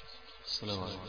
السلام عليكم.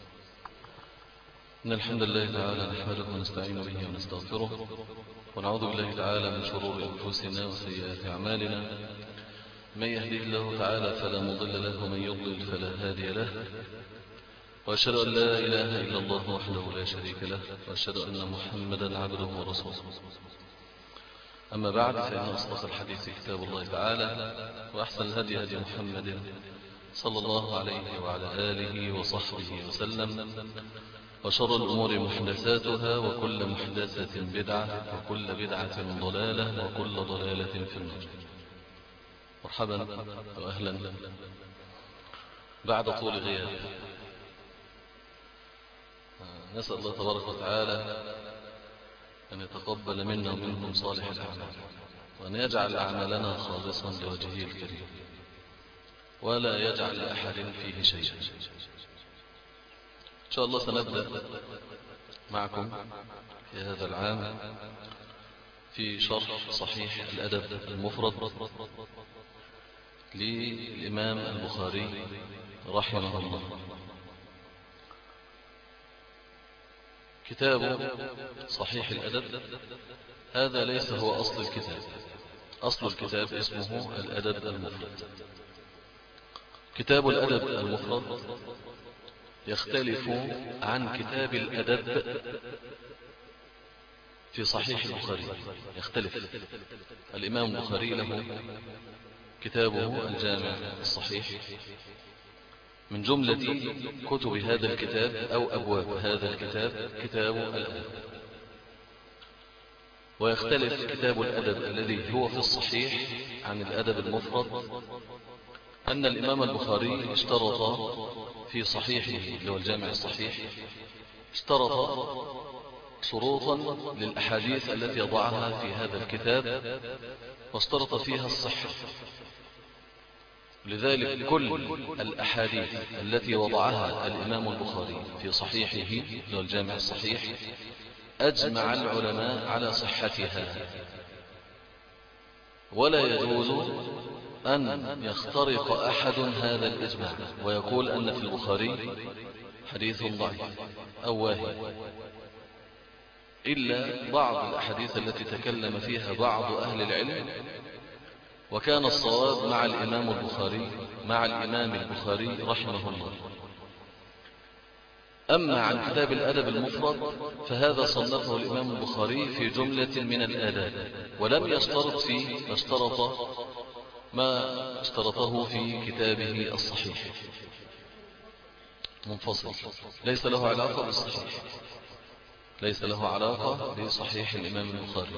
إن الحمد لله تعالى نحمده ونستعين به ونستغفره ونعوذ بالله تعالى من شرور أنفسنا وسيئات أعمالنا. من يهديه الله تعالى فلا مضل له ومن يضلل فلا هادي له، وأشهد أن لا إله إلا الله وحده لا شريك له، وأشهد أن محمدا عبده ورسوله. أما بعد، فإن أصدق الحديث كتاب الله تعالى، وأحسن الهدي هدي محمد صلى الله عليه وعلى آله وصحبه وسلم، وشر الأمور محدثاتها، وكل محدثة بدعة، وكل بدعة ضلالة، وكل ضلالة في النار. مرحبا وأهلا بعد طول غياب. نسأل الله تبارك وتعالى أن يتقبل منا ومنكم صالح الأعمال، وأن يجعل أعمالنا خالصا لوجهه الكريم، ولا يجعل لأحد فيه شيئا. إن شاء الله سنبدأ معكم في هذا العام في شرح صحيح الأدب المفرد للإمام البخاري رحمه الله. كتاب صحيح الأدب هذا ليس هو أصل الكتاب. أصل الكتاب اسمه الأدب المفرد. كتاب الأدب المفرد يختلف عن كتاب الأدب في صحيح البخاري، يختلف. الإمام البخاري له كتابه الجامع الصحيح، من جملة كتب هذا الكتاب أو أبواب هذا الكتاب كتاب الأدب. ويختلف كتاب الأدب الذي هو في الصحيح عن الأدب المفرد، أن الإمام البخاري اشترط في صحيحه اللي هو الجامع الصحيح، اشترط شروطا للأحاديث التي يضعها في هذا الكتاب، واشترط فيها الصحة. لذلك كل الأحاديث التي وضعها الإمام البخاري في صحيحه اللي هو الجامع الصحيح أجمع العلماء على صحتها، ولا يجوز أن يخترق أحد هذا الإجماع ويقول أن في البخاري حديث ضعيف أو واهي، إلا بعض الأحاديث التي تكلم فيها بعض أهل العلم، وكان الصواب مع الإمام البخاري رحمه الله. أما عن كتاب الأدب المفرد فهذا صنفه الإمام البخاري في جملة من الآداب، ولم يشترط فيه ما اشترطه في كتابه الصحيح، منفصل، ليس له علاقة بالصحيح، ليس له علاقة بصحيح الإمام البخاري.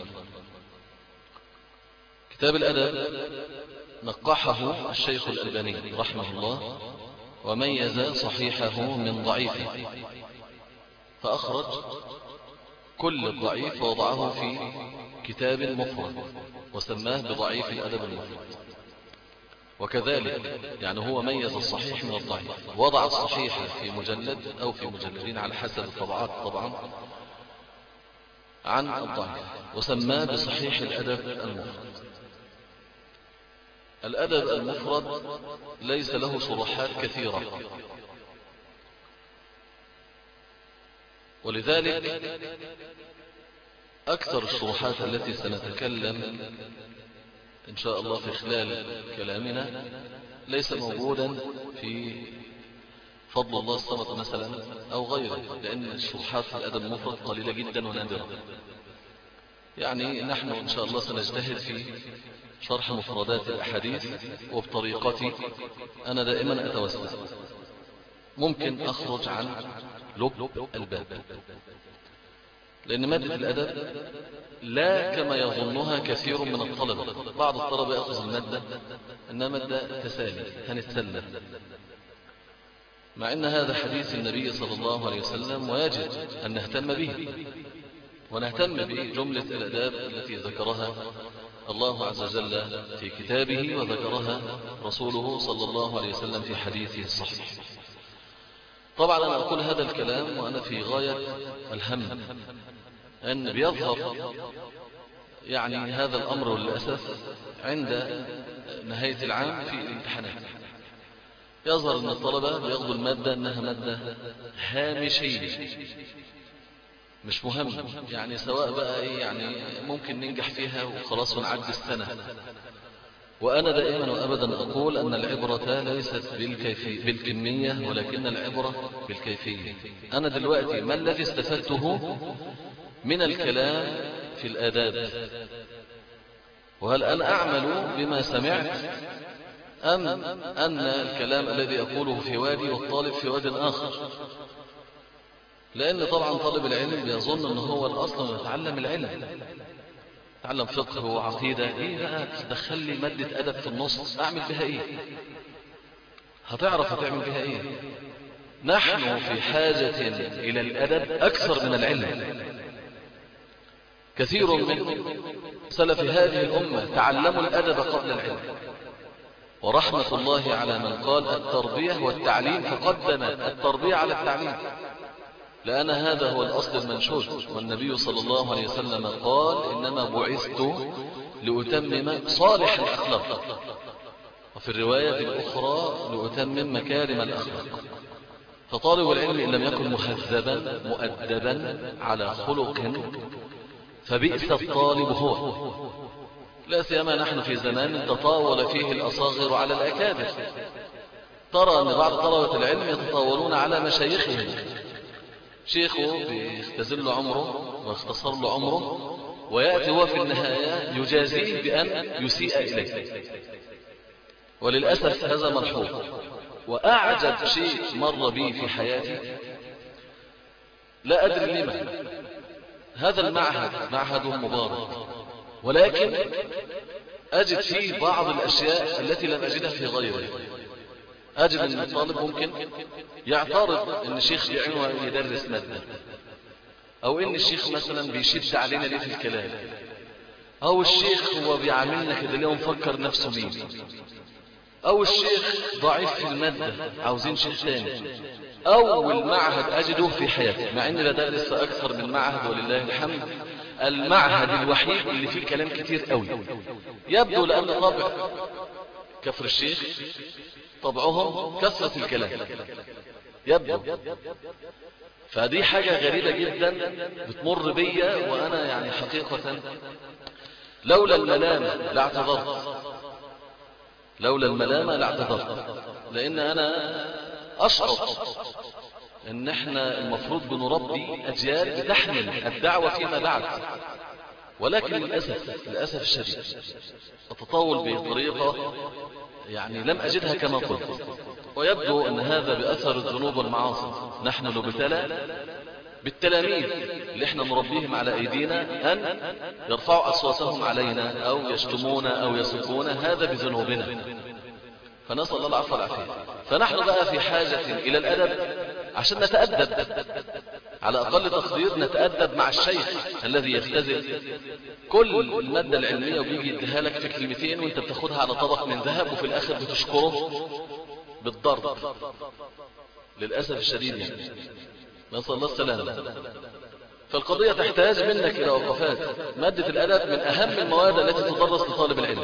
كتاب الأدب نقحه الشيخ الألباني رحمه الله، وميز صحيحه من ضعيفه، فأخرج كل الضعيف ووضعه في كتاب مفرد وسماه بضعيف الأدب المفرد. وكذلك يعني هو ميز الصحيح من الضعيف، وضع الصحيح في مجلد أو في مجلدين على حسب الطبعات طبعا عن الضعيف، وسماه بصحيح الأدب المفرد. الأدب المفرد ليس له شروحات كثيرة، ولذلك أكثر الشروحات التي سنتكلم إن شاء الله في خلال كلامنا ليس موجودا في فضل الله الصمد مثلا أو غيره، لأن الشروحات في الأدب المفرد قليلة جدا ونادرة. يعني نحن إن شاء الله سنجتهد في شرح مفردات الأحاديث، وبطريقتي أنا دائما أتوسع، ممكن أخرج عن لب الباب، لأن مادة الأدب لا كما يظنها كثير من الطلبة. بعض الطلبة يأخذ المادة أنها مادة تسالي، هنتسلى، مع أن هذا حديث النبي صلى الله عليه وسلم، ويجب أن نهتم به، ونهتم بجملة الأداب التي ذكرها الله عز وجل في كتابه، وذكرها رسوله صلى الله عليه وسلم في حديثه الصحيح. طبعا أنا أقول هذا الكلام وأنا في غاية الهم أن بيظهر يعني هذا الأمر للأسف عند نهاية العام في الامتحانات. يظهر أن الطلبة بياخدوا المادة أنها مادة هامشية مش مهم، يعني سواء بقى إيه، يعني ممكن ننجح فيها وخلاص ونعدي السنة. وأنا دائما وأبدا أقول أن العبرة ليست بالكمية، ولكن العبرة بالكيفية. أنا دلوقتي ما الذي استفدته من الكلام في الآداب؟ وهل أنا أعمل بما سمعت، أم أن الكلام الذي أقوله في وادي والطالب في واد آخر؟ لأن طبعا طالب العلم بيظن أنه هو الأصل يتعلم العلم، تعلم فقه وعقيدة، ايه بقى تدخل لي مادة أدب في النص أعمل بها ايه؟ هتعرف هتعمل بها ايه؟ نحن في حاجة إلى الأدب أكثر من العلم. كثير من سلف هذه الأمة تعلموا الأدب قبل العلم، ورحمة الله على من قال التربية والتعليم فقدم التربية على التعليم، لأن هذا هو الأصل المنشود. والنبي صلى الله عليه وسلم قال إنما بعثت لأتمم صالح الأخلاق، وفي الرواية الأخرى لأتمم مكارم الأخلاق. فطالب العلم إن لم يكن مهذبا مؤدبا على خلق فبئس الطالب هو، لا سيما نحن في زمان تطاول فيه الأصاغر على الأكابر. ترى أن بعض طلبة العلم يتطاولون على مشايخهم، شيخه بيختزل عمره ويختصر له عمره، ويأتي هو في النهاية يجازيه بأن يسيء إليه. وللأسف هذا ملحوظ. وأعجب شيء مر بي في حياتي، لا أدري لما، هذا المعهد معهد مبارك، ولكن أجد فيه بعض الأشياء التي لم أجدها في غيره. أجد أن الطالب ممكن يعترض أن الشيخ بيعينه يدرس مادة، أو أن الشيخ مثلا بيشد علينا ليه في الكلام، أو الشيخ هو بيعاملنا كده ليه مفكر نفسه بيه، أو الشيخ ضعيف في المادة عاوزين شيخ تاني. أول معهد أجده في حياتي، مع أني بدرس في أكثر من معهد ولله الحمد، المعهد الوحيد اللي فيه كلام كتير قوي، يبدو لأن طبع كفر الشيخ طبعهم كثرة الكلام يبدو. فدي حاجة غريبة جدا بتمر بيا، وأنا يعني حقيقة لولا الملامة لاعتذرت، لولا الملامة لاعتذرت، لأن أنا أشعر أن احنا المفروض بنربي أجيال بتحمل الدعوة فيما بعد، ولكن للأسف الشديد التطاول بطريقة يعني لم أجدها كما قلت. ويبدو أن هذا بأثر الذنوب والمعاصي. نحن نبتلى بالتلاميذ اللي احنا نربيهم على أيدينا أن يرفعوا أصواتهم علينا أو يشتمونا أو يسبونا، هذا بذنوبنا، فنسأل الله العفو والعافية. فنحن بقى في حاجة إلى الأدب عشان نتأدب، على أقل تقدير نتأدب مع الشيخ الذي يختزل كل المادة العلمية وبيجي يديها لك في كلمتين، وانت بتاخدها على طبق من ذهب، وفي الآخر بتشكره بالضرب للأسف الشديد يعني. نسأل الله السلامة. فالقضية تحتاج منك إلى وقفات. مادة الأدب من أهم المواد التي تدرس لطالب العلم.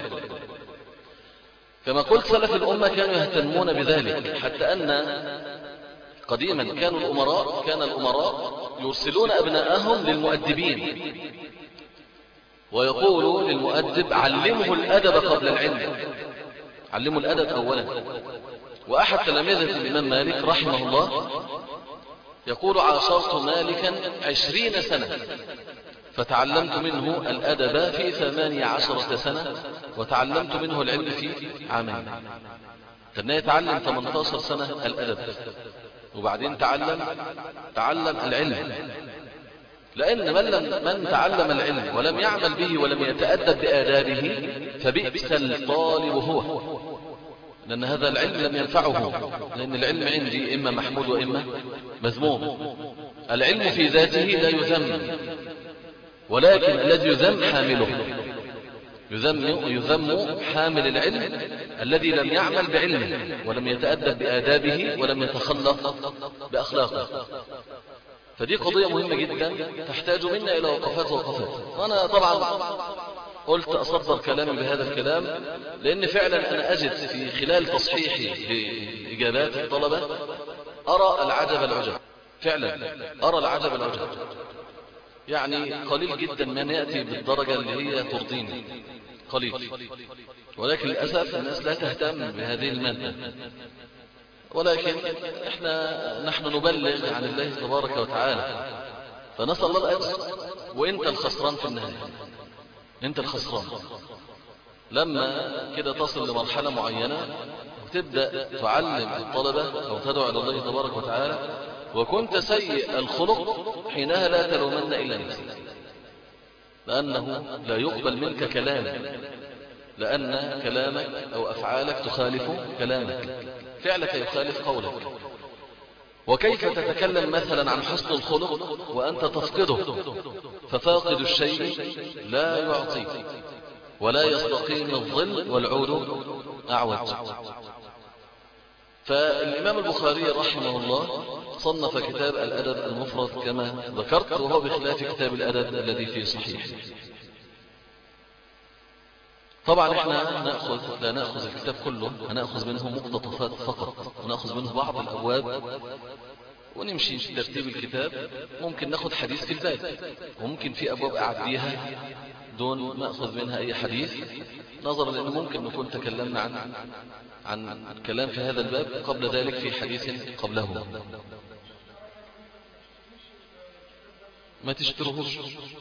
كما قلت سلف الأمة كانوا يهتمون بذلك، حتى أن قديما كان الأمراء يرسلون أبناءهم للمؤدبين، ويقولوا للمؤدب علمه الأدب قبل العلم، علمه الأدب أولا. وأحد تلاميذة الإمام مالك رحمه الله يقول عاشرت مالكا 20 سنة فتعلمت منه الأدب في 18 سنة، وتعلمت منه العلم في عامين. كان يتعلم 18 سنة الأدب، وبعدين تعلم العلم. لأن من تعلم العلم ولم يعمل به ولم يتأدب بآدابه فبئس الطالب هو، لأن هذا العلم لم ينفعه. لأن العلم عندي إما محمود وإما مذموم. العلم في ذاته لا يذم، ولكن الذي يذم حامله. يذم حامل العلم الذي لم يعمل بعلمه ولم يتأدب بآدابه ولم يتخلق بأخلاقه. فدي قضية مهمة جدا تحتاج منا إلى وقفات. وأنا طبعا قلت أصدر كلامي بهذا الكلام، لأن فعلا أنا أجد في خلال تصحيحي إجابات الطلبة أرى العجب العجب، فعلا أرى العجب العجب. يعني قليل جدا من يأتي بالدرجة اللي هي ترضيني، قليل. ولكن للأسف الناس لا تهتم بهذه المادة. ولكن نحن نبلغ عن الله تبارك وتعالى، فنسأل الله الأجر. وإنت الخسران في النهاية، إنت الخسران لما كده تصل لمرحلة معينة وتبدأ تعلم الطلبة أو تدعو إلى الله تبارك وتعالى وكنت سيء الخلق، حينها لا تلومن إلا نفسك، لأنه لا يقبل منك كلام، لأن كلامك أو أفعالك تخالف كلامك، فعلك يخالف قولك. وكيف تتكلم مثلا عن حسن الخلق وأنت تفقده؟ ففاقد الشيء لا يعطي، ولا يستقيم الظل والعود أعوج. فالإمام البخاري رحمه الله صنف كتاب الأدب المفرد كما ذكرت، وهو بخلاف كتاب الأدب الذي في صحيح. طبعا احنا لا نأخذ الكتاب كله، هنأخذ منه مقتطفات فقط، ونأخذ منه بعض الأبواب ونمشي في ترتيب الكتاب. ممكن نأخذ حديث في الباب، وممكن في أبواب أعديها دون ما أخذ منها أي حديث، نظرا لأنه ممكن نكون تكلمنا عن كلام في هذا الباب قبل ذلك في حديث قبله. ما تشتروهوش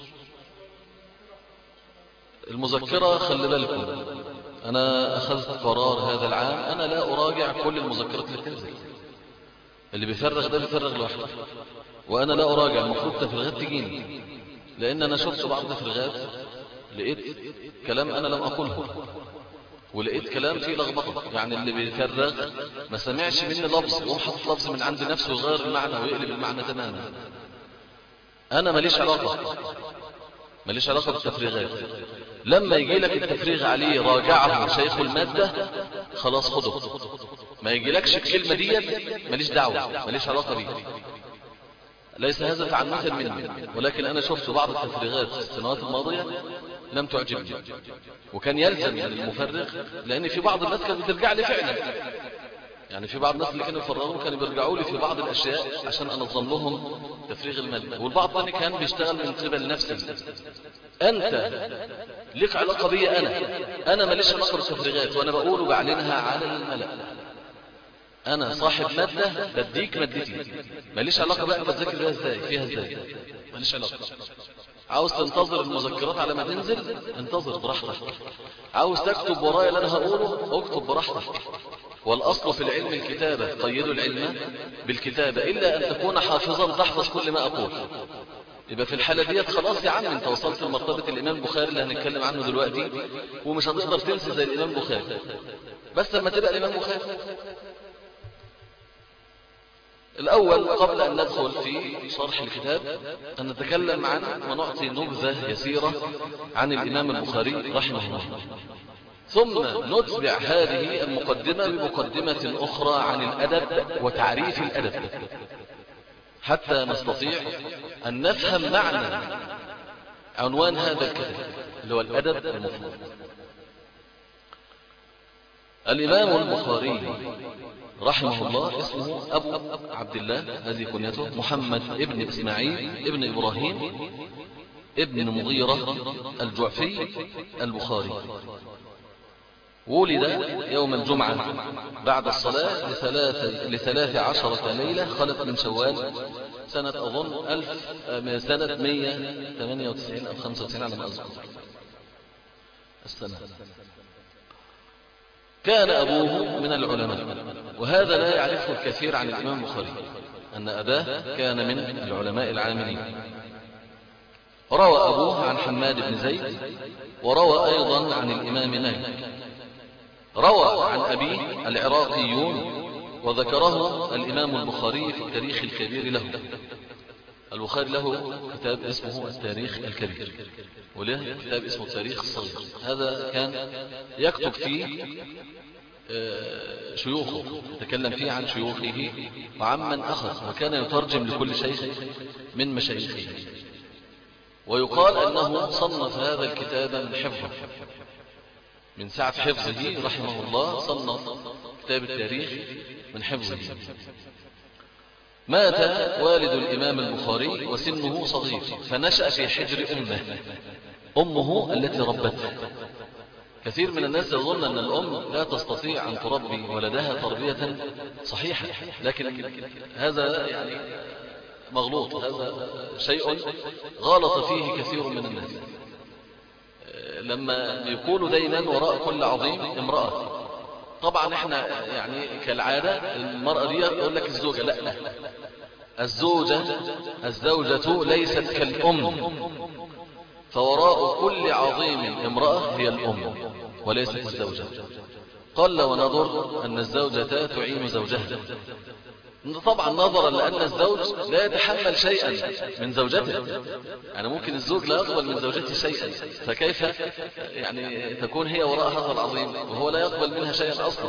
المذكرة، خلي بالكم. أنا أخذت قرار هذا العام، أنا لا أراجع كل المذكرات اللي بتنزل. اللي بيفرغ ده بيفرغ لوحده، وأنا لا أراجع. المفروض تفريغات تجيني، لأن أنا شفت بعض التفريغات لقيت كلام أنا لم أقوله، ولقيت كلام فيه لخبطة. يعني اللي بيفرغ ما سمعش مني لفظ وقوم حط لفظ من عند نفسه ويغير المعنى ويقلب المعنى تماما. أنا ماليش علاقة بالتفريغات. لما يجي لك التفريغ عليه راجعه شيخ المادة، خلاص خده. ما يجي لكش الكلمة دي ماليش دعوة، ماليش علاقة بيه. ليس هذا تعنتا مني، ولكن أنا شفت بعض التفريغات في السنوات الماضية لم تعجبني، وكان يلزم يعني المفرغ، لأن في بعض الناس كانت بترجع لي فعلا. يعني في بعض الناس اللي كانوا يفرغون كانوا بيرجعوا لي في بعض الأشياء عشان أنظم لهم تفريغ المادة، والبعض الثاني كان بيشتغل من قبل نفسه. أنت لك علاقة بي، أنا ماليش علاقة بالتفريغات، وأنا بقول وبعلنها على الملأ. أنا صاحب مادة بديك مادتي، ماليش علاقة بقى بتذاكر بيها ازاي، فيها ازاي، ماليش علاقة. عاوز تنتظر المذكرات على ما تنزل، انتظر براحتك. عاوز تكتب ورايا اللي أنا هقوله، اكتب براحتك. والأصل في العلم الكتابة، قيدوا العلم بالكتابة، إلا أن تكون حافظا تحفظ كل ما أقول. يبقى في الحالة ديت خلاص يا عم، انت وصلت لمرتبة الإمام البخاري اللي هنتكلم عنه دلوقتي، ومش هتقدر تنسي زي الإمام البخاري. بس لما تبقى الإمام البخاري الأول، قبل أن ندخل في شرح الكتاب، أن نتكلم عن ونعطي نبذة يسيرة عن الإمام البخاري رحمه الله، ثم نتبع هذه المقدمة بمقدمة أخرى عن الأدب وتعريف الأدب، حتى نستطيع أن نفهم معنى عنوان هذا الكتاب اللي هو الأدب المفرد. الإمام البخاري رحمه الله اسمه أبو عبد الله، هذه كنيته، محمد ابن إسماعيل ابن إبراهيم ابن مغيرة الجعفي البخاري. ولد يوم الجمعة بعد الصلاة ل13 ليلة خلت من شوال سنة أظن سنة 198 أو 95 على ما أذكر السنة. كان أبوه من العلماء، وهذا لا يعرفه الكثير عن الإمام البخاري، أن أباه كان من العلماء العاملين. روى أبوه عن حماد بن زيد، وروى أيضا عن الإمام مالك. روى عن أبيه العراقيون، وذكره الإمام البخاري في التاريخ الكبير له. البخاري له كتاب اسمه التاريخ الكبير، وله كتاب اسمه التاريخ الصغير. هذا كان يكتب فيه شيوخه، يتكلم فيه عن شيوخه وعمن أخذ، وكان يترجم لكل شيخ من مشايخه. ويقال أنه صنف هذا الكتاب من حفظه، من سعة حفظه رحمه الله صنف كتاب التاريخ من حفظه. مات والد الإمام البخاري وسنه صغير، فنشأ في حجر أمه التي ربته. كثير من الناس يظن أن الأم لا تستطيع أن تربي ولدها تربية صحيحة، لكن هذا يعني مغلوط، هذا شيء غلط فيه كثير من الناس. لما يقولوا دايما وراء كل عظيم امرأة، طبعا احنا يعني كالعادة المرأة دي يقول لك الزوجة، لا، الزوجة ليست كالأم، فوراء كل عظيم امرأة هي الأم وليست الزوجة. قل ونظر أن الزوجة تعين زوجها، طبعا نظرا لأن الزوج لا يتحمل شيئا من زوجته، يعني ممكن الزوج لا يقبل من زوجته شيئا، فكيف يعني تكون هي وراء هذا العظيم وهو لا يقبل منها شيئا أصلا.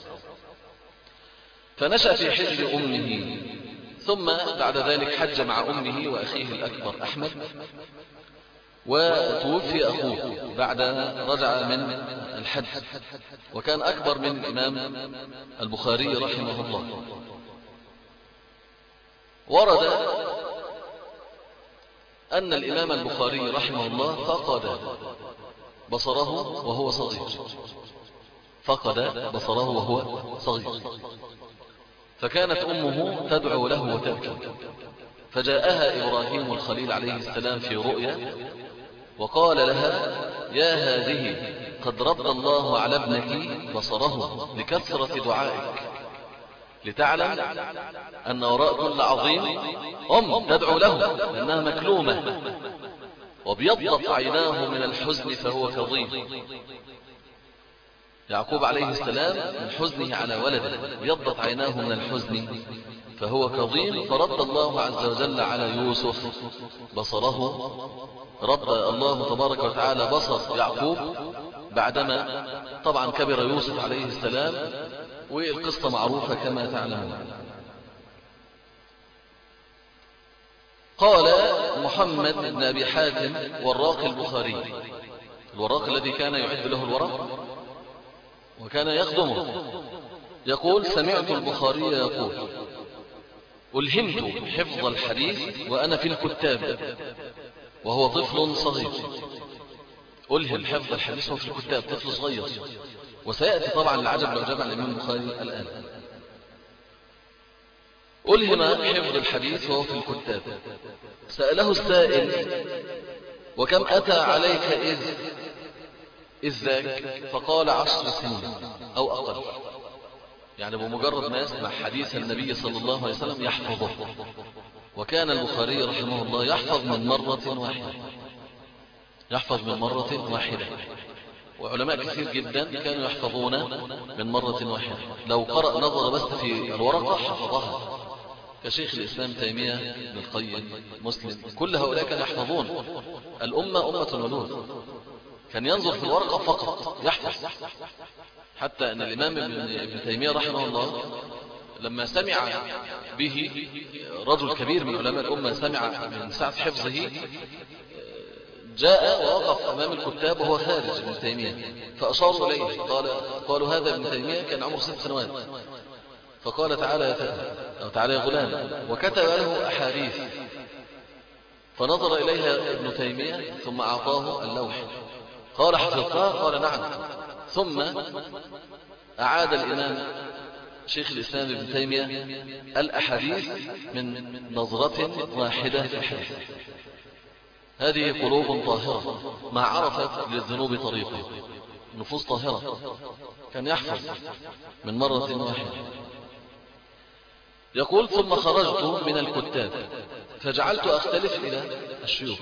فنشأ في حجر أمه، ثم بعد ذلك حج مع أمه وأخيه الأكبر أحمد، وتوفي أخوه بعد رجع من الحج، وكان أكبر من الإمام البخاري رحمه الله. ورد أن الإمام البخاري رحمه الله فقد بصره وهو صغير، فكانت أمه تدعو له وتبكي، فجاءها إبراهيم الخليل عليه السلام في رؤيا وقال لها: يا هذه قد رد الله على ابنك بصره لكثرة دعائك، لتعلم أن وراء كل عظيم تدعو له لأنها مكلومة، وبيضت عيناه من الحزن فهو كظيم. يعقوب عليه السلام من حزنه على ولده بيضت عيناه من الحزن فهو كظيم، فرد الله عز وجل على يوسف بصره. رد الله تبارك وتعالى بصر يعقوب بعدما طبعا كبر يوسف عليه السلام، والقصة معروفة كما تعلمون. قال محمد بن أبي حاتم وراق البخاري، الوراق الذي كان يعد له الورق وكان يخدمه، يقول: سمعت البخاري يقول: ألهمت حفظ الحديث وأنا في الكتاب، وهو طفل صغير. ألهم حفظ الحديث وهو في الكتاب، طفل صغير، وسيأتي طبعا العجب العجاب عن الإمام البخاري الآن. ألهم حفظ الحديث وهو في الكتاب. سأله السائل: وكم أتى عليك إذ ذاك؟ فقال: 10 سنين أو أقل، يعني بمجرد ما يسمع حديث النبي صلى الله عليه وسلم يحفظه. وكان البخاري رحمه الله يحفظ من مرة واحدة، وعلماء كثير جدا كانوا يحفظون من مرة واحدة، لو قرأ نظر بس في الورقة حفظها، كشيخ الإسلام تيمية، ابن القيم، مسلم، كل هؤلاء كانوا يحفظون. الأمة أمة ولود، كان ينظر في الورقة فقط يحفظ. حتى أن الإمام ابن تيمية رحمه الله لما سمع به رجل كبير من علماء الأمة، سمع من سعة حفظه، جاء ووقف أمام الكتاب وهو خارج ابن تيمية، فأشاروا إليه، قالوا: هذا ابن تيمية كان عمره 6 سنوات. فقال: تعالى يا فتى، أو تعالى يا غلام، وكتب له أحاديث، فنظر إليها ابن تيمية ثم أعطاه اللوح. قال: حفظتها؟ قال: نعم. ثم أعاد الإمام شيخ الإسلام ابن تيمية الأحاديث من نظرة واحدة في الحديث. هذه قلوب طاهرة ما عرفت للذنوب طريقة، نفوس طاهرة، كان يحفظ من مرة واحدة. يقول: ثم خرجت من الكتاب فجعلت أختلف إلى الشيوخ.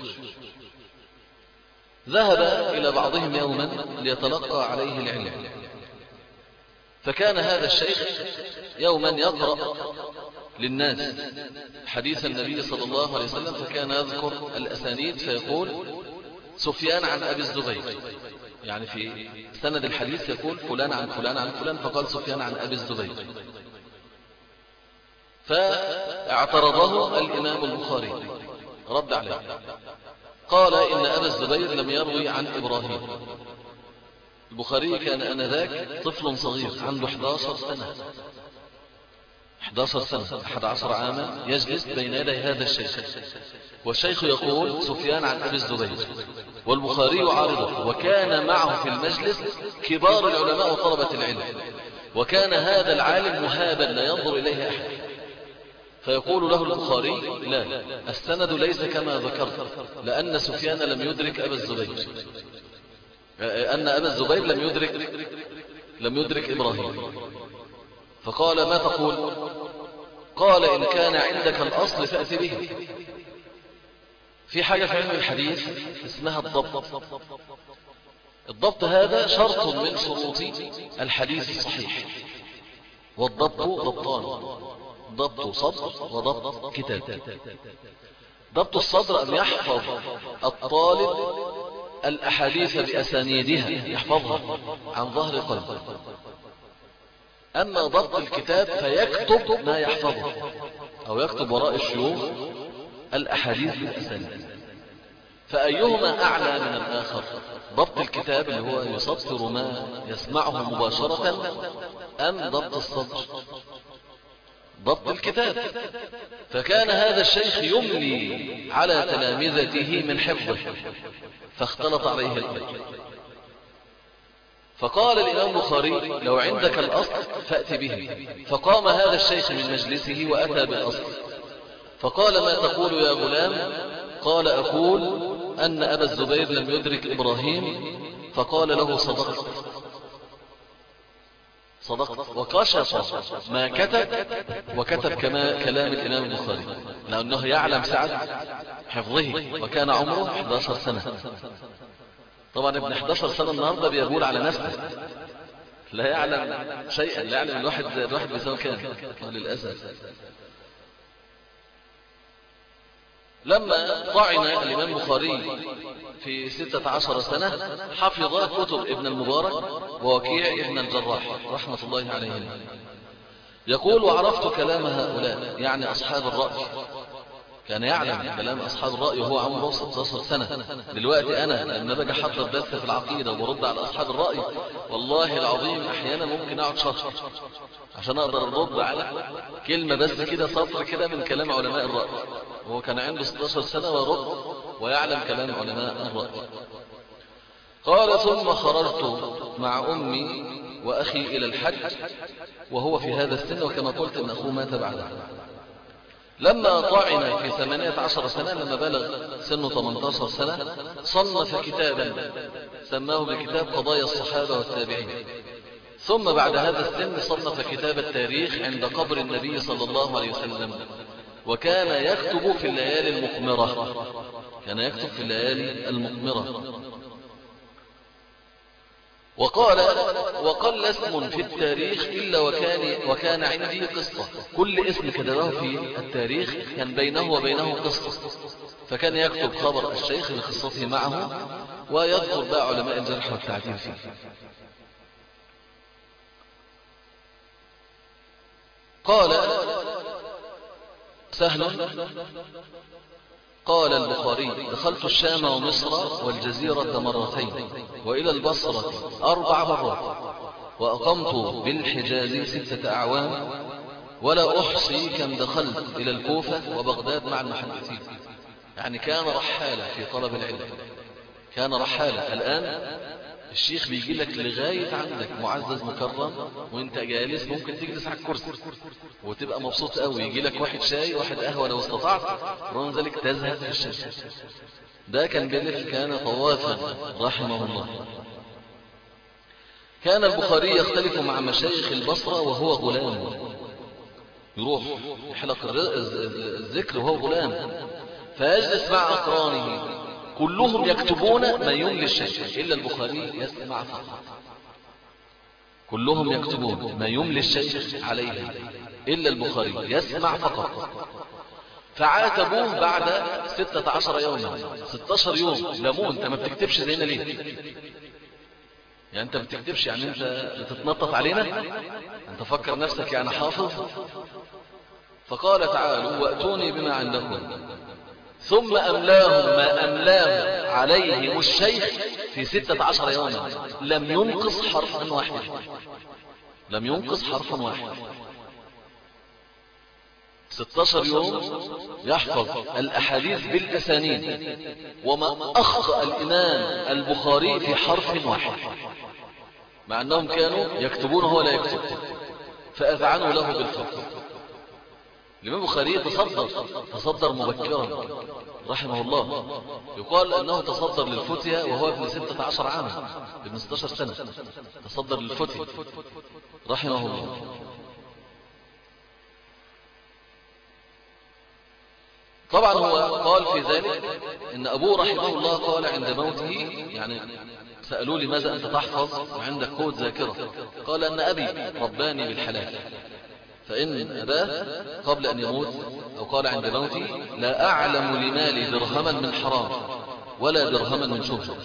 ذهب إلى بعضهم يوما ليتلقى عليه العلم، فكان هذا الشيخ يوما يقرأ للناس حديث النبي صلى الله عليه وسلم، فكان يذكر الأسانيد فيقول: سفيان عن أبي الزبير، يعني في سند الحديث يقول فلان عن فلان عن فلان، فقال سفيان عن أبي الزبير. فاعترضه الإمام البخاري، رد عليه، قال: إن أبا الزبير لم يروي عن إبراهيم. البخاري كان آنذاك طفل صغير عنده 11 سنة، 11 سنة 11 عاما يجلس بين يدي هذا الشيخ، والشيخ يقول سفيان عن أبي الزبير، والبخاري يعارضه، وكان معه في المجلس كبار العلماء وطلبة العلم، وكان هذا العالم مهابا لا ينظر إليه أحد. فيقول له البخاري لا، السند ليس كما ذكرت، لأن سفيان لم يدرك أبا الزبير، أن أبا الزبير لم يدرك إبراهيم. فقال ما تقول؟ قال إن كان عندك الأصل فأت به. في حاجة في علم الحديث اسمها الضبط. الضبط هذا شرط من شروط الحديث الصحيح، والضبط ضبطان: ضبط صدر وضبط كتاب. ضبط الصدر أن يحفظ الطالب الأحاديث بأسانيدها، يحفظها عن ظهر قلب. أما ضبط الكتاب فيكتب ما يحفظه، أو يكتب وراء الشيوخ الأحاديث بالأسانيد. فأيهما أعلى من الآخر؟ ضبط الكتاب اللي هو يسطر ما يسمعه مباشرة، أم ضبط الصدر؟ ضبط الكتاب. فكان هذا الشيخ يملي على تلامذته من حفظه، فاختلط عليه الأمر. فقال الإمام البخاري لو عندك الأصل فأت به. فقام هذا الشيخ من مجلسه وأتى بالأصل، فقال ما تقول يا غلام؟ قال أقول أن أبا الزبير لم يدرك إبراهيم. فقال له صدقت. وكشف ما كتب، وكتب كما كلام الإمام البخاري، لأنه يعلم سعة حفظه، وكان عمره 11 سنة. طبعا ابن 11 سنة النهاردة بيقول على نفسه لا يعلم شيئا، لا يعلم الواحد بيساوي كام للأسف. لما طعن الإمام البخاري في 16 سنة حفظ كتب ابن المبارك ووكيع ابن الجراح رحمة الله عليهم. يقول وعرفت كلام هؤلاء، يعني أصحاب الرأي. كان يعلم كلام أصحاب الرأي وهو عمره 16 سنة. دلوقتي أنا لما باجي أحضر بث في العقيدة وبرد على أصحاب الرأي، والله العظيم أحيانا ممكن أقعد شهر عشان أقدر أرد على كلمة بس كده، سطر كده من كلام علماء الرأي. هو كان عنده 16 سنة ويرد ويعلم كلام علماء الرأي. قال ثم خرجت مع أمي وأخي إلى الحج وهو في هذا السن، وكما قلت أن أخوه مات بعده. لما طعن في 18 سنة، لما بلغ سنه 18 سنة، صنف كتابا سماه بكتاب قضايا الصحابة والتابعين. ثم بعد هذا السن صنف كتاب التاريخ عند قبر النبي صلى الله عليه وسلم، وكان يكتب في الليالي المقمرة. كان يكتب في الليالي المقمرة. وقال وقل اسم في التاريخ إلا وكان عندي قصة. كل اسم كتبه في التاريخ كان بينه وبينه قصة، فكان يكتب خبر الشيخ لقصته معه، ويذكر بقى علماء الجرح والتعديل فيه. قال سهل قال البخاري دخلت الشام ومصر والجزيرة مرتين، وإلى البصرة 4 مرات، وأقمت بالحجاز 6 أعوام، ولا أحصي كم دخلت إلى الكوفة وبغداد مع المحدثين. يعني كان رحالة في طلب العلم، كان رحالة. الآن الشيخ بيجي لك لغاية عندك معزز مكرم، وانت جالس ممكن تجلس على الكرسي وتبقى مبسوط قوي. يجي لك واحد شاي واحد قهوة لو استطعت، رغم ذلك تزهد في الشاي. ده كان بلف، كان طوافا رحمه الله. كان البخاري يختلف مع مشايخ البصرة وهو غلام، يروح يحلق الذكر وهو غلام، فيجلس مع أقرانه كلهم يكتبون ما يملي الشيخ إلا البخاري يسمع فقط. كلهم يكتبون ما يملي الشيخ عليه إلا البخاري يسمع فقط. فعاتبوه بعد 16 يوما. 16 يوم لمون، انت ما بتكتبش زينا ليه؟ يعني انت ما بتكتبش، يعني انت بتتنطط علينا؟ انت فكر نفسك يعني حافظ؟ فقال تعالوا وأتوني بما عندكم. ثم أملاهم ما أملاه عليهم الشيخ في 16 يوما، لم ينقص حرفا واحدا. لم ينقص حرفا واحدا. 16 يوم يحفظ الأحاديث بالأسانيد، وما أخطأ الإمام البخاري في حرف واحد، مع أنهم كانوا يكتبون وهو لا يكتب، فأذعنوا له بالفضل. الإمام البخاري تصدر مبكرا رحمه الله، يقال أنه تصدر للفتية وهو ابن 16 عاما، ابن 16 سنة تصدر للفتية رحمه الله. طبعا هو قال في ذلك إن أبوه رحمه الله قال عند موته، يعني سألوا لي ماذا أنت تحفظ وعندك قوة ذاكرة؟ قال أن أبي رباني بالحلال، فإن أباه قبل أن يموت أو قال عند موتي لا أعلم لمالي درهما من حرام ولا درهما من شبهة.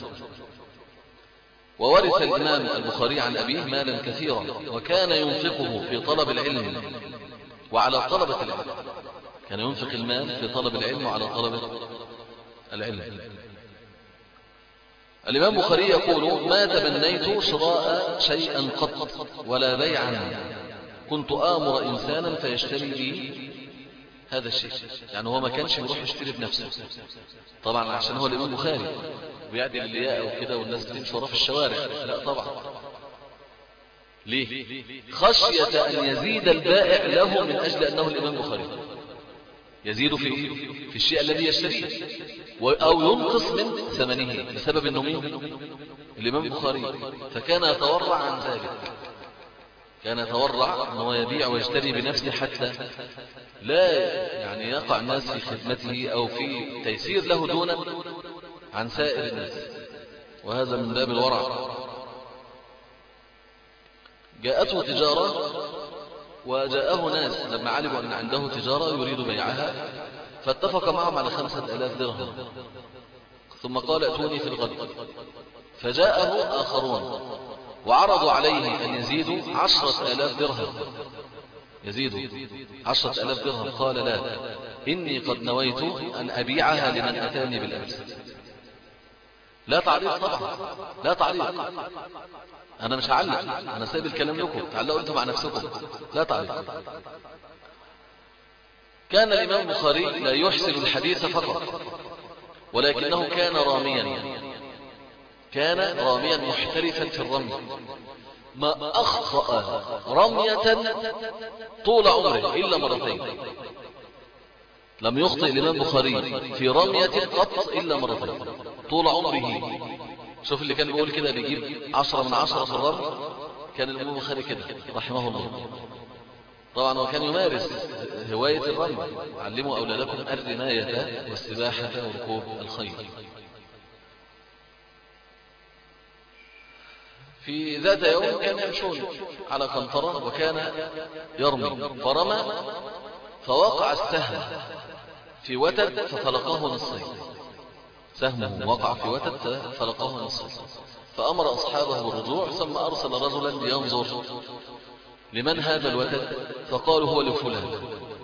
وورث الإمام البخاري عن أبيه مالا كثيرا، وكان ينفقه في طلب العلم وعلى طلبة العلم، كان ينفق المال في طلب العلم وعلى طلبة العلم. الإمام البخاري يقول ما تمنيت شراء شيئا قط ولا بيعا، كنت آمر إنسانا فيشتري لي هذا الشيء. يعني هو ما كانش يروح يشتري بنفسه طبعا عشان هو الإمام البخاري ويعدي الرياء وكده والناس بتمشي وراه في الشوارع، لا طبعا. ليه؟ خشية أن يزيد البائع له من أجل أنه الإمام البخاري، يزيد في الشيء الذي يشتريه أو ينقص من ثمنه بسبب أنه الإمام البخاري، فكان يتورع عن ذلك، كان يتورع أنه يبيع ويشتري بنفسه حتى لا يعني يقع الناس في خدمته أو في تيسير له دونا عن سائر الناس، وهذا من باب الورع. جاءته تجارة وجاءه ناس لما علموا أن عنده تجارة يريد بيعها، فاتفق معهم على 5000 درهم، ثم قال ائتوني في الغد. فجاءه آخرون وعرضوا عليه أن يزيدوا 10,000 درهم، يزيدوا 10,000 درهم. قال لا، إني قد نويت أن أبيعها لمن أتاني بالأمس. لا تعليق طبعا، لا تعليق، أنا مش هعلق، أنا سايب الكلام لكم، تعلقوا أنتم مع نفسكم، لا تعليق. كان الإمام البخاري لا يحسن الحديث فقط، ولكنه كان راميا، كان راميا محترفا في الرمي، ما أخطأ رمية طول عمره إلا مرتين، لم يخطئ الإمام البخاري في رمية قط إلا مرتين طول عمره. شوف اللي كان بيقول كده بيجيب 10 من 10 في الرمي، كان الإمام البخاري كده رحمه الله. طبعا وكان يمارس هواية الرمي، علموا أولادكم الرماية والسباحة وركوب الخيل. في ذات يوم كان يمشون على قنطرة وكان يرمي، فرمى فوقع السهم في وتد ففلقاه نصين، سهمه وقع في وتد ففلقاه نصين، فأمر أصحابه بالرجوع، ثم أرسل رجلا لينظر لمن هذا الوتد، فقالوا هو لفلان،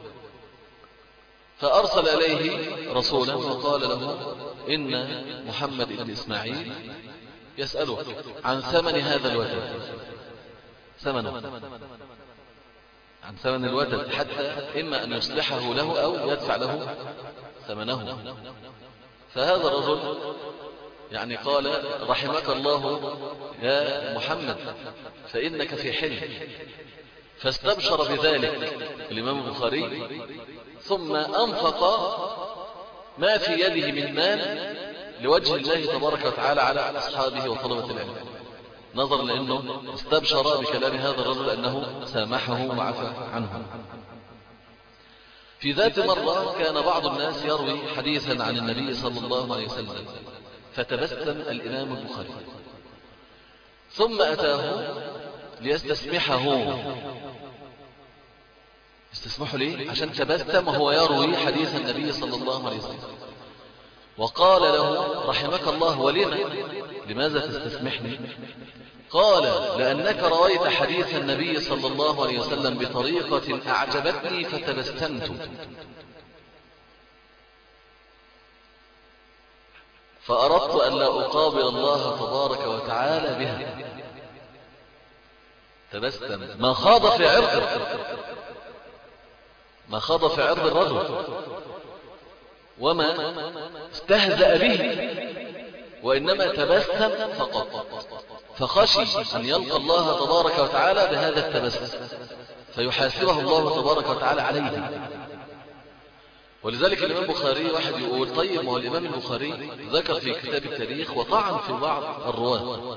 فأرسل إليه رسولا وقال له إن محمد بن إسماعيل يسأله عن ثمن هذا الوتد، ثمنه، عن ثمن الوتد، حتى إما أن يصلحه له أو يدفع له ثمنه. فهذا الرجل يعني قال رحمك الله يا محمد فإنك في حلم، فاستبشر بذلك الإمام البخاري، ثم أنفق ما في يده من مال لوجه الله تبارك وتعالى على أصحابه وطلبة العلم، نظر لأنه استبشر بكلام هذا الرجل أنه سامحه وعفى عنه. في ذات مرة كان بعض الناس يروي حديثا عن النبي صلى الله عليه وسلم، فتبسم الإمام البخاري، ثم أتاه ليستسمحه. استسمحه ليه؟ عشان تبسم وهو يروي حديث النبي صلى الله عليه وسلم، وقال له رحمك الله ولما؟ لماذا تستسمحني؟ قال لأنك رويت حديث النبي صلى الله عليه وسلم بطريقة أعجبتني فتبسمت، فأردت أن لا أقابل الله تبارك وتعالى بها. تبسم، ما خاض في عرضه، ما خاض في عرض الرجل وما استهزأ به، وإنما تبسم فقط، فخشي أن يلقى الله تبارك وتعالى بهذا التبسم فيحاسبه الله تبارك وتعالى عليه. ولذلك الإمام البخاري واحد يقول طيب ما هو الإمام البخاري ذكر في كتاب التاريخ وطعن في بعض الرواة،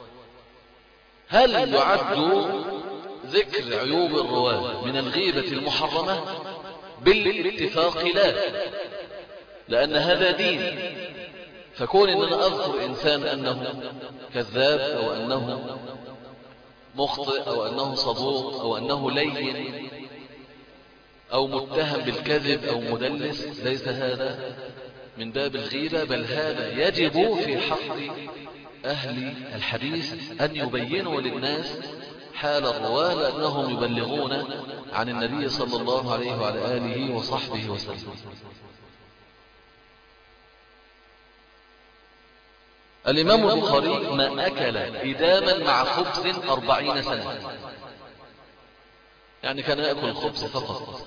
هل يعد ذكر عيوب الرواة من الغيبة المحرمة؟ بالاتفاق لا، لأن هذا دين. فكون إن أنا أذكر إنسان أنه كذاب أو أنه مخطئ أو أنه صدوق أو أنه لين أو متهم بالكذب أو مدلس، ليس هذا من باب الغيبة، بل هذا يجب في حق أهل الحديث أن يبينوا للناس حال الرواة، لأنهم يبلغون عن النبي صلى الله عليه وعلى آله وصحبه وسلم. الإمام البخاري ما أكل إداما مع خبز 40 سنة، يعني كان يأكل الخبز فقط.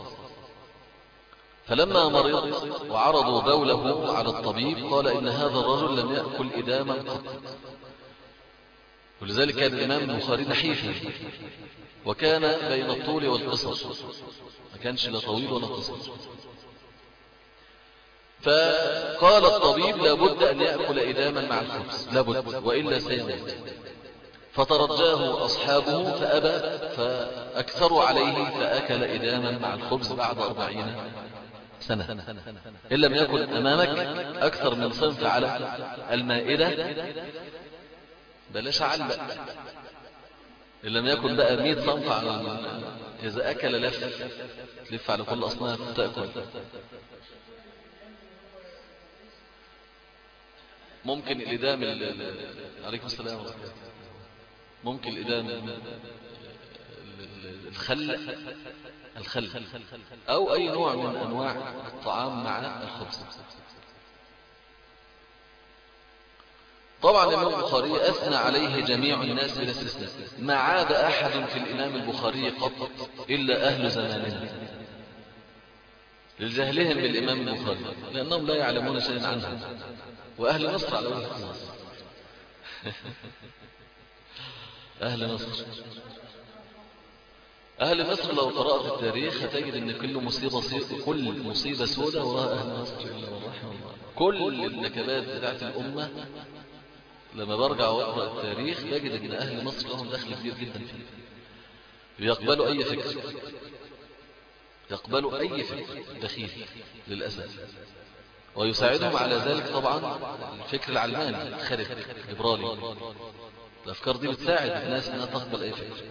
فلما مرض وعرضوا بوله على الطبيب قال إن هذا الرجل لم يأكل إداما قط. ولذلك كان الإمام البخاري نحيفا، وكان بين الطول والقصر، ما كانش لا طويل ولا قصر. فقال الطبيب لابد أن يأكل إداما مع الخبز، لابد وإلا سيموت. فترجاه أصحابه فأبى، فأكثروا عليه فأكل إداما مع الخبز بعد 40 سنة. إن لم يكن أمامك أكثر من صنف على المائدة بلاش علق، إن لم يكن بقى 100 صنف على إذا أكل لف على كل أصناف تأكل. ممكن الإدام عليكم السلام ورحمة الله. ممكن الإدام الخل أو أي نوع من أنواع الطعام مع الخبز. طبعا الإمام البخاري أثنى عليه جميع الناس بلا استثناء، ما عاب أحد في الإمام البخاري قط إلا أهل زماننا لجهلهم بالإمام البخاري، لأنهم لا يعلمون شيئا عنه. وأهل مصر على وجه الخاص أهل مصر لو قرأت التاريخ هتجد أن كل مصيبة سودة وراء أهل مصر إلا ورحمة الله. كل النكبات بتاعت الأمة لما برجع وأقرأ التاريخ بجد أن أهل مصر لهم دخل كبير جدا فيه، بيقبلوا أي فكر، يقبلوا أي فكر دخيل للأسف، ويساعدهم على ذلك طبعا الفكر العلماني الخارج الليبرالي. الأفكار دي بتساعد الناس أنها تقبل أي فكر.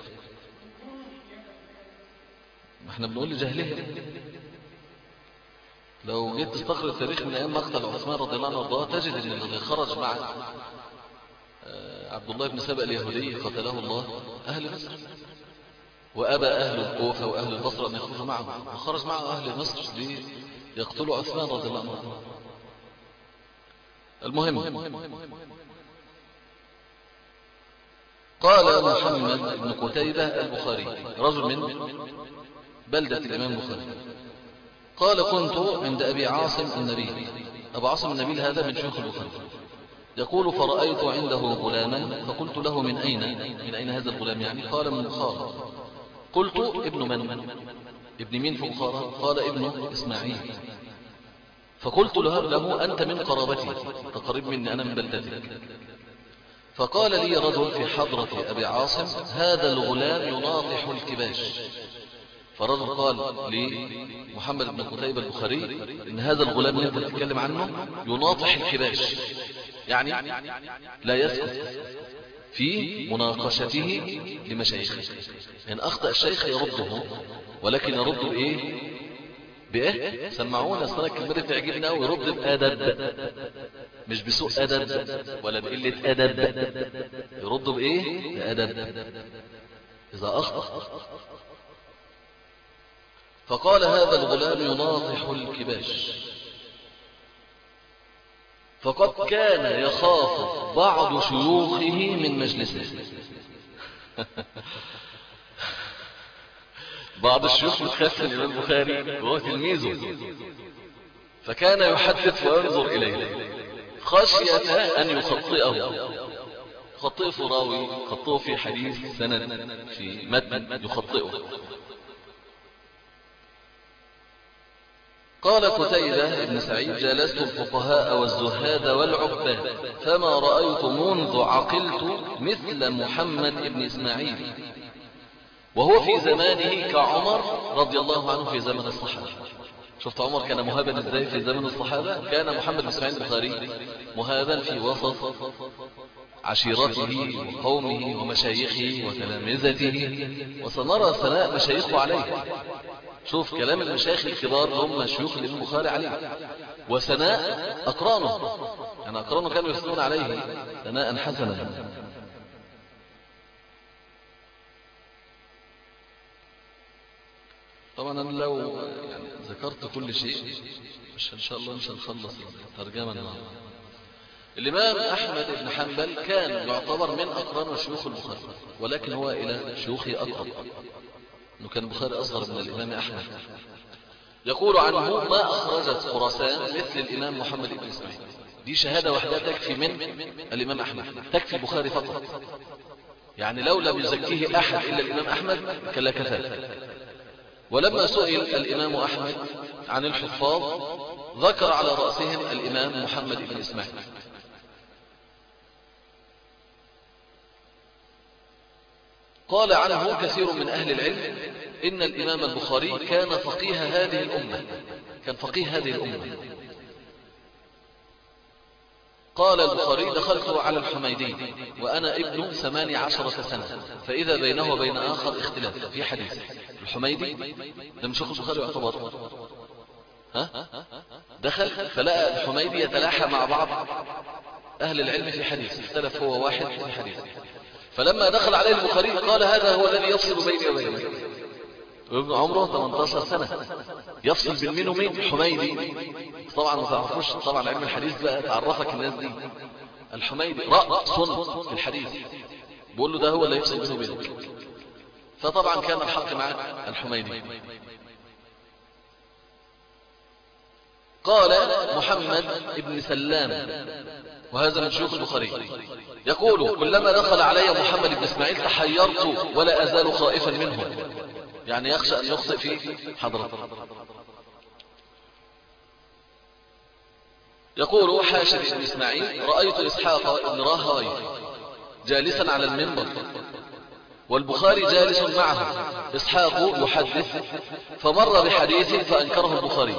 احنا بنقول لجهلهم. لو جيت تستقرأ التاريخ من أيام مقتل عثمان رضي الله عنه وارضاه تجد أن الذي خرج مع عبد الله بن سبأ اليهودي قتله الله أهل مصر، وأبى أهل الكوفة وأهل البصرة أن يخرجوا معه، وخرج معه أهل مصر ليقتلوا عثمان رضي الله عنه. المهم قال محمد بن قتيبة البخاري رجل من بلدة الإمام البخاري قال كنت عند أبي عاصم النبيل. أبو عاصم النبيل هذا من شيوخ البخاري. يقول فرأيت عنده غلاما فقلت له من أين هذا الغلام؟ يعني قال من بخارى. قلت ابن من؟ ابن مين في بخارى؟ قال ابن إسماعيل. فقلت له أنت من قرابتي، تقرب مني أنا من بلدتك. فقال لي رجل في حضرة أبي عاصم هذا الغلام يناطح الكباش. فرجل قال لمحمد بن قتيبة البخاري إن هذا الغلام اللي أنت تتكلم عنه يناطح الكباش، يعني لا يسكت في مناقشته لمشايخه. إن أخطأ الشيخ يرده، ولكن يرد بإيه؟ سمعونا أصلا الكلمة دي تعجبنا ويرد بأدب، مش بسوء أدب ولا بقلة أدب، يرد بإيه؟ بأدب إذا أخطأ. فقال هذا الغلام يناطح الكباش، فقد كان يخاف بعض شيوخه من مجلسه. بعض الشيوخ بتخاف من الإمام البخاري وهو تلميذه، فكان يحدث وينظر إليه خشية أن يخطئه في راوي، يخطئه في حديث سند، في متن يخطئه. قال قتيبة بن سعيد: جالست الفقهاء والزهاد والعباد فما رأيت منذ عقلت مثل محمد بن إسماعيل، وهو في زمانه كعمر رضي الله عنه في زمن الصحابة. شفت عمر كان مهابا ازاي في زمن الصحابة؟ كان محمد بن إسماعيل البخاري مهابا في وسط عشيرته وقومه ومشايخه وتلامذته، وسنرى ثناء مشايخه عليه. شوف كلام المشايخ الكبار اللي هم شيوخ الإمام البخاري عليه، وثناء أقرانه، يعني أقرانه كانوا يثنون عليه ثناء حسنا. طبعا أنا لو يعني ذكرت كل شيء إن شاء الله مش هنخلص الترجمة النهارده. الإمام أحمد بن حنبل كان يعتبر من أقران وشيوخ البخاري، ولكن هو إلى شيوخه أقرب، إنه كان البخاري أصغر من الإمام أحمد. يقول عنه: ما أخرجت خراسان مثل الإمام محمد بن إسماعيل. دي شهادة واحدة تكفي من الإمام أحمد، تكفي البخاري فقط، يعني لو لم يزكيه أحد إلا الإمام أحمد كان لا كفاية. ولما سئل الإمام أحمد عن الحفاظ ذكر على رأسهم الإمام محمد بن إسماعيل. قال عنه كثير من أهل العلم إن الإمام البخاري كان فقيه هذه الأمة، كان فقيه هذه الأمة. قال البخاري: دخلت على الحميدي وأنا ابن 18 سنة، فإذا بينه وبين آخر اختلاف في حديث. الحميدي لم يشوف البخاري يعتبر دخل فلقى الحميدي يتلاحى مع بعض أهل العلم في حديث، اختلف هو واحد في حديث. فلما دخل عليه البخاري قال: هذا هو الذي يفصل بيني وبينك. وابن عمره 18 سنة، يفصل بين مين ومين؟ الحميدي. طبعا ما تعرفوش، طبعا علم الحديث بقى تعرفك الناس دي. الحميدي رأس في الحديث، بقول له ده هو اللي يفصل بينه وبينك. فطبعا كان الحق مع الحميدي. قال محمد بن سلام، وهذا من شيوخ البخاري، يقول: كلما دخل علي محمد بن إسماعيل تحيرت ولا أزال خائفا منه، يعني يخشى أن يخطئ في حضرته. يقول حاشر بن إسماعيل: رأيت إسحاق بن راهويه جالسا على المنبر والبخاري جالس معه. إسحاق يحدث فمر بحديث فأنكره البخاري،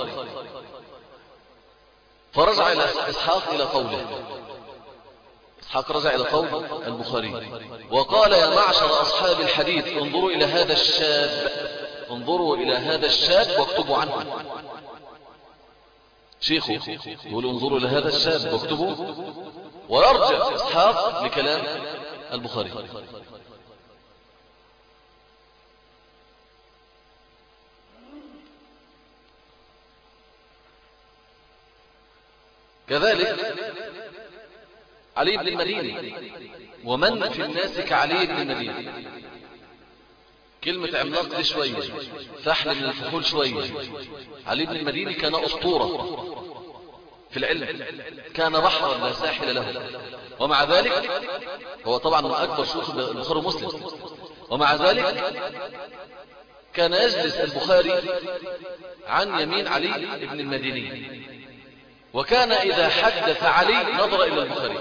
فرجع إلى إسحاق إلى قوله. إسحاق رجع إلى قول البخاري وقال: يا معشر أصحاب الحديث انظروا إلى هذا الشاب، انظروا إلى هذا الشاب واكتبوا عنه. شيخه يقول: انظروا إلى هذا الشاب واكتبوا، ويرجع إسحاق لكلام البخاري. كذلك علي بن المديني، ومن في الناس كعلي بن المديني. كلمة عملاق دي شوية، فحل من الفحول شوية. علي بن المديني كان أسطورة في العلم، كان بحرا لا ساحل له، ومع ذلك هو طبعا من أكبر شيوخ البخاري ومسلم، ومع ذلك كان يجلس البخاري عن يمين علي بن المديني، وكان إذا حدث علي نظر إلى البخاري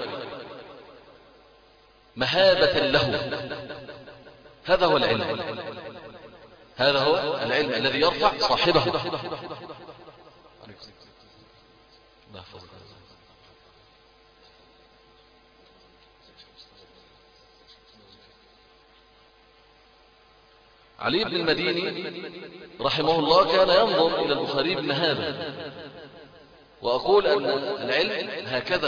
مهابة له. هذا هو العلم، هذا هو العلم الذي يرفع صاحبه. علي بن المديني رحمه الله كان ينظر إلى البخاري بمهابة، وأقول أن العلم هكذا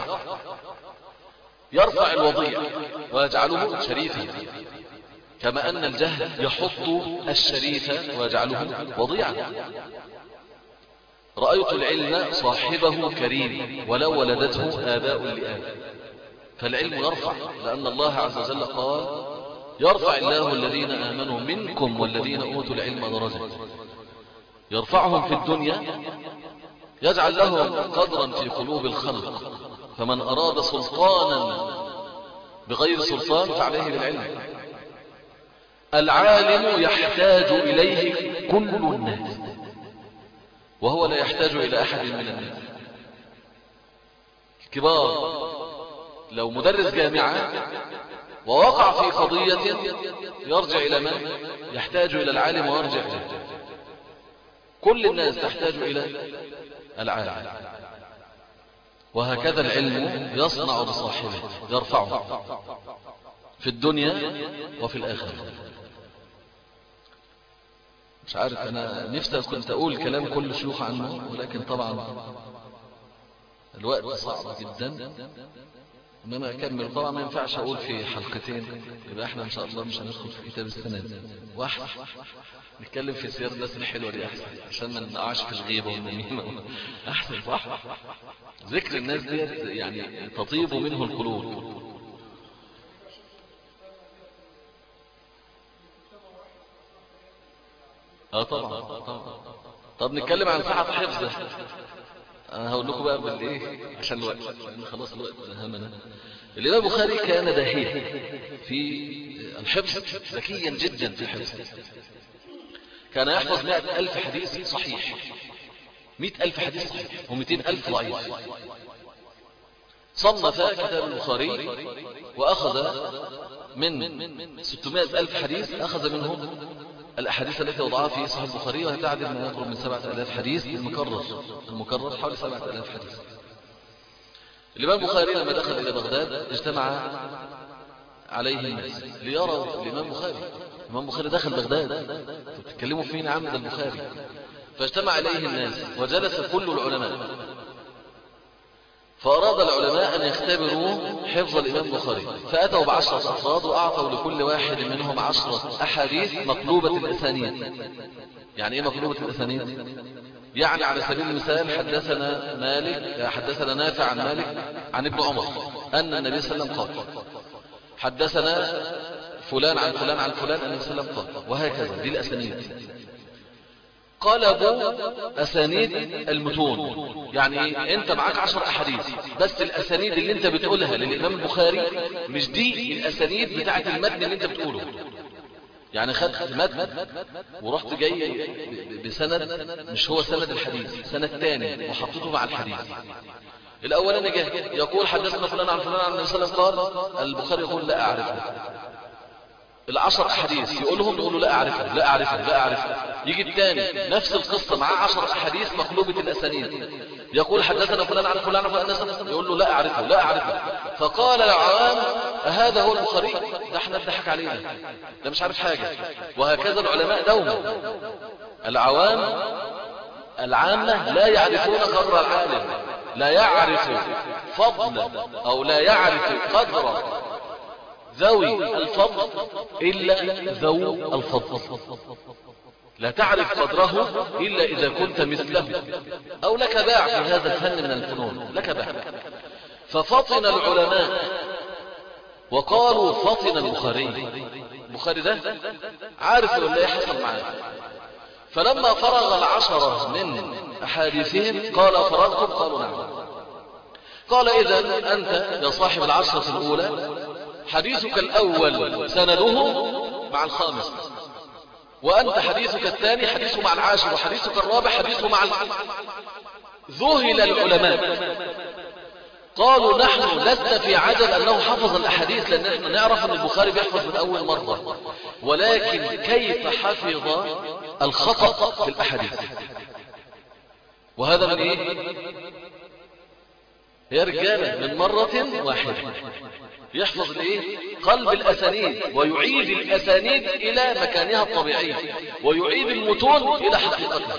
يرفع الوضيع ويجعله شريفا، كما أن الجهل يحط الشريف ويجعله وضيعا. رأيت العلم صاحبه كريم ولو ولدته آباء لآب. فالعلم يرفع، لأن الله عز وجل قال: يرفع الله الذين آمنوا منكم والذين أوتوا العلم درجات، يرفعهم في الدنيا، يجعل لهم قدرا في قلوب الخلق. فمن أراد سلطانا بغير سلطان فعليه بالعلم. العالم يحتاج إليه كل الناس، وهو لا يحتاج إلى أحد من الناس. الكبار لو مدرس جامعة ووقع في قضية يرجع إلى من؟ يحتاج إلى العالم ويرجع إليه. كل الناس تحتاج إلى العالم. وهكذا العلم يصنع بصاحبه، يرفعه في الدنيا وفي الآخرة. مش عارف، أنا نفسي كنت أقول كلام كل شيوخ عنه، ولكن طبعا الوقت صعب جدا ان انا اكمل. طبعا ما ينفعش اقول في حلقتين، يبقى احنا ان شاء الله مش هندخل في كتاب السنة واحد نتكلم في سير الناس الحلوة دي احسن، عشان ما نقعش في الغيبة والنميمة. احسن صح، ذكر الناس دي يعني تطيب منه القلوب. طبعا. طب نتكلم عن صحة حفظه. انا هقول لكم بقى بالايه عشان الوقت، لان خلاص الوقت همنا. الامام البخاري كان دهيا في الحفظ، ذكيا جدا في الحفظ. كان يحفظ 100,000 حديث صحيح، 100,000 حديث صحيح و200,000 ضعيف. صنف كتاب البخاري وأخذ من 600,000 حديث، أخذ منهم الأحاديث التي وضعها في صحيح البخاري، وهي تعدل ما يقرب من 7,000 حديث. المكرر حوالي 7,000 حديث. الإمام البخاري لما دخل إلى بغداد اجتمع عليه الناس ليروا الإمام البخاري. الإمام البخاري دخل بغداد، تتكلموا فين عن البخاري؟ فاجتمع عليه الناس وجلس كل العلماء، فأراد العلماء أن يختبروا حفظ الإمام البخاري، فأتوا ب10 أفراد وأعطوا لكل واحد منهم 10 أحاديث مقلوبة الأسانيد. يعني إيه مقلوبة الأسانيد؟ يعني على سبيل المثال حدثنا نافع عن مالك عن ابن عمر أن النبي صلى الله عليه وسلم قال، حدثنا فلان عن فلان عن فلان أن النبي صلى الله عليه وسلم قال، وهكذا. دي الأسانيد. قلبوا أسانيد المتون. يعني انت معاك 10 أحاديث، بس الأسانيد اللي انت بتقولها للإمام البخاري مش دي الأسانيد بتاعت المتن اللي انت بتقوله. يعني خدت متن ورحت جاي بسند مش هو سند الحديث، سند تاني وحطيته مع الحديث. الأولاني جه يقول حدثنا فلان عن فلان عن النبي صلى الله عليه وسلم قال، البخاري يقول لا أعرفه. 10 أحاديث يقولهم يقولوا لا أعرفه لا أعرفه لا أعرفه. يجي الثاني نفس القصة معاه 10 أحاديث مقلوبة الأسانيد، يقول حدثنا فلان عن فلان عن فلان، يقول له لا أعرفه لا أعرفه. فقال العوام أهذا هو البخاري؟ ده احنا نضحك علينا، ده مش عارف حاجة. وهكذا العلماء دوما، العوام العامة لا يعرفون قدر العالم، لا يعرف فضل أو لا يعرف قدر ذوي الفضل إلا ذو الفضل. لا تعرف قدره إلا إذا كنت مثله أو لك باع في هذا الفن من الفنون، لك باع. ففطن العلماء وقالوا فطن البخاري. البخاري ده عارف ولا يحصل معاه. فلما فرغ 10 من أحاديثهم قال فرغتم؟ قالوا نعم. قال إذن أنت يا صاحب 10 الأولى حديثك الأول سنده مع الخامس، وأنت حديثك الثاني حديثه مع العاشر، وحديثك الرابع حديثه مع ذهل العلماء. قالوا نحن لسنا في عجل أنه حفظ الأحاديث، لأن نحن نعرف أن البخاري بيحفظ من أول مرة، ولكن كيف حفظ الخطأ في الأحاديث؟ وهذا من إيه؟ يا رجالة من مرة واحدة يحفظ الايه؟ قلب الأسانيد، ويعيد الأسانيد إلى مكانها الطبيعي، ويعيد المتون إلى حقيقتها.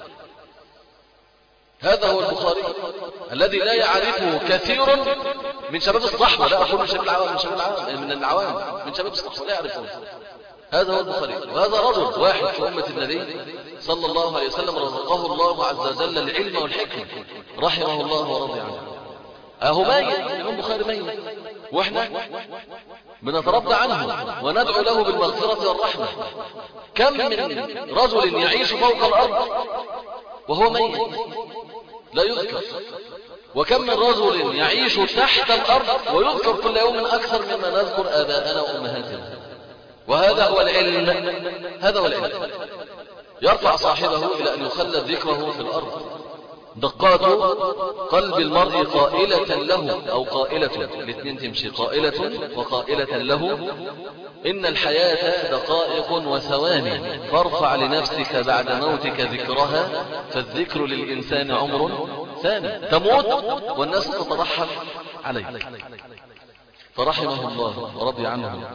هذا هو البخاري الذي لا يعرفه كثير من شباب الصحبة، لا أقول من شباب العوام، من العوام، من شباب الصحبة لا يعرفون. هذا هو البخاري. وهذا رجل واحد في أمة النبي صلى الله عليه وسلم رزقه الله عز وجل العلم والحكمة، رحمه الله ورضي عنه. أهو ميت الإمام البخاري ميت، وإحنا بنترضى عنه وندعو له بالمغفرة والرحمة. كم من رجل يعيش فوق الأرض وهو ميت لا يذكر، وكم من رجل يعيش تحت الأرض ويذكر كل يوم أكثر مما نذكر آباءنا وأمهاتنا. وهذا هو العلم، هذا هو العلم يرفع صاحبه إلى أن يخلد ذكره في الأرض. دقات قلب المرء قائلة له أو قائلة، الاثنين تمشي، قائلة وقائلة له: إن الحياة دقائق وثواني، فارفع لنفسك بعد موتك ذكرها، فالذكر للإنسان عمر ثاني. تموت والناس تترحم عليك. فرحمه الله ورضي عنه.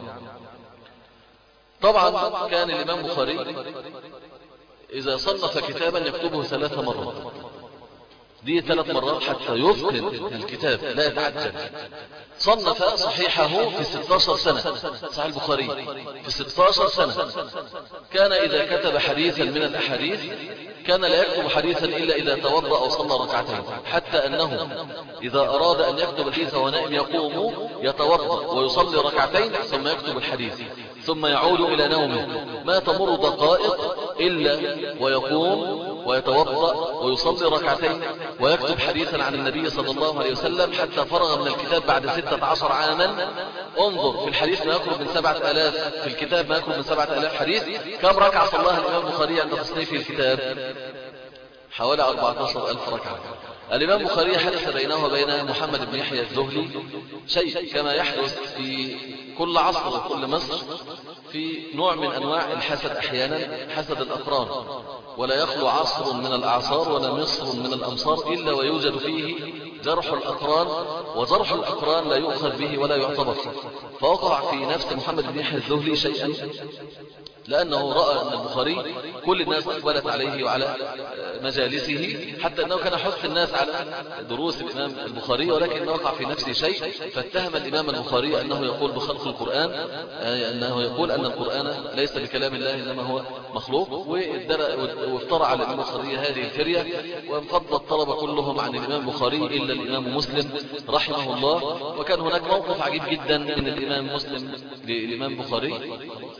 طبعا كان الإمام البخاري إذا صنف كتابا يكتبه 3 مرات، دي 3 مرات حتى يتقن الكتاب لا يتعجل. صنف صحيحه في 16 سنة، صحيح البخاري في 16 سنة. كان إذا كتب حديثا من الأحاديث كان لا يكتب حديثا إلا إذا توضأ أو صلى ركعتين، حتى أنه إذا أراد أن يكتب الحديث ونائم يقوم يتوضأ ويصلي ركعتين ثم يكتب الحديث، ثم يعود إلى نومه. ما تمر دقائق إلا ويقوم ويتوضأ ويصلي ركعتين ويكتب حديثا عن النبي صلى الله عليه وسلم، حتى فرغ من الكتاب بعد 16 عاما. انظر في الحديث ما يقرب من 7000، في الكتاب ما يقرب من 7000 حديث. كم ركعة صلاها الإمام البخاري عند تصنيفه الكتاب؟ حوالي 14,000 ركعة. الإمام البخاري حدث بينه وبين محمد بن يحيى الذهلي شيء كما يحدث في كل عصر وكل مصر، في نوع من أنواع الحسد أحيانا، حسد الأقران. ولا يخلو عصر من الأعصار ولا مصر من الأمصار إلا ويوجد فيه جرح الأقران، وجرح الأقران لا يؤخذ به ولا يعتبر. فوقع في نفس محمد بن يحيى الذهلي شيئا، لأنه رأى أن البخاري كل الناس أقبلت عليه وعلى مجالسه، حتى أنه كان حث الناس على دروس الإمام البخاري، ولكن وقع في نفسه شيء فاتهم الإمام البخاري أنه يقول بخلق القرآن، أنه يقول أن القرآن ليس بكلام الله إنما هو مخلوق، وافترى على الإمام البخاري هذه الفرية. وانفض الطلبة كلهم عن الإمام البخاري إلا الإمام مسلم رحمه الله. وكان هناك موقف عجيب جدا من الإمام مسلم للإمام البخاري.